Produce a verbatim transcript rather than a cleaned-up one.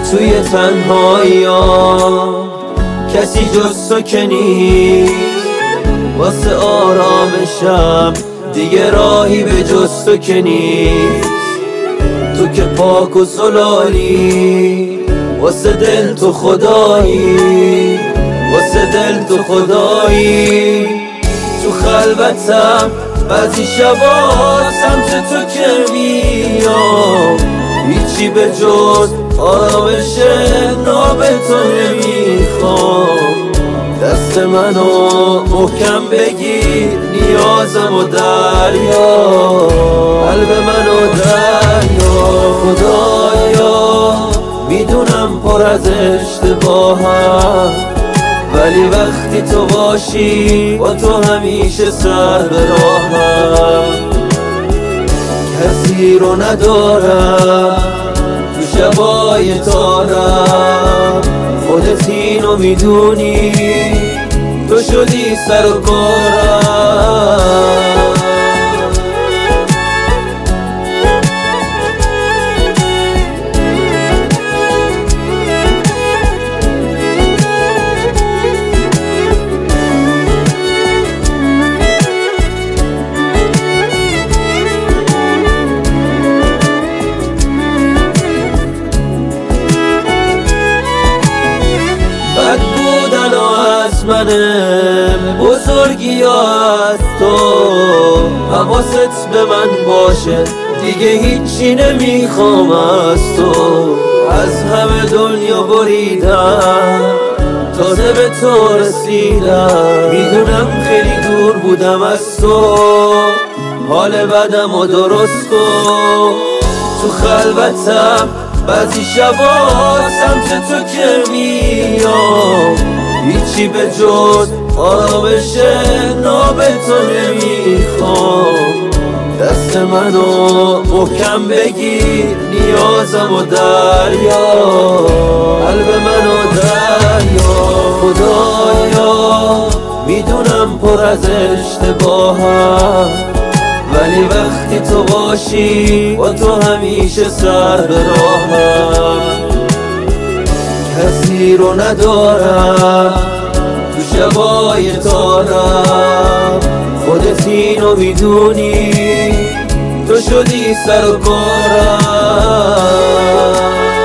توی تنهایی ها کسی جز تو که نیست، واسه آرامشم دیگه راهی به جز تو که نیست. تو که پاک و زلالی، واسه دل تو خدایی، واسه دل تو خدایی. تو خلوتم بعضی شبا سمت تو که میام، هیچی به جز آرامش ناب تو نمیخوام. دست منو محکم بگیر، نیازم و دریا، قلب منو دریا. خدایا میدونم پر از اشتباهم، ولی وقتی تو باشی با تو همیشه سر به راهم. کسی رو ندارم تو شبای تارم، خودت اینو میدونی، تو شدی سر و کارم. منم بزرگی از تو، حواست به من باشه، دیگه هیچی نمیخوام از تو. از همه دنیا بریدم، تازه به تو رسیدم. میدونم خیلی دور بودم از تو، حال بدم و درست کن. تو خلوتم بعضی شبا سمت تو که میام، هیچی به جز آرامش ناب تو نمیخوام. دست منو محکم بگیر، نیازم و دریا، قلب منو دریا. خدایا میدونم پر از اشتباهم، ولی وقتی تو باشی با تو همیشه سر به راهم. کسی رو ندارم تو شبای تارم، خودت اینو میدونی، تو شدی سر و کارم.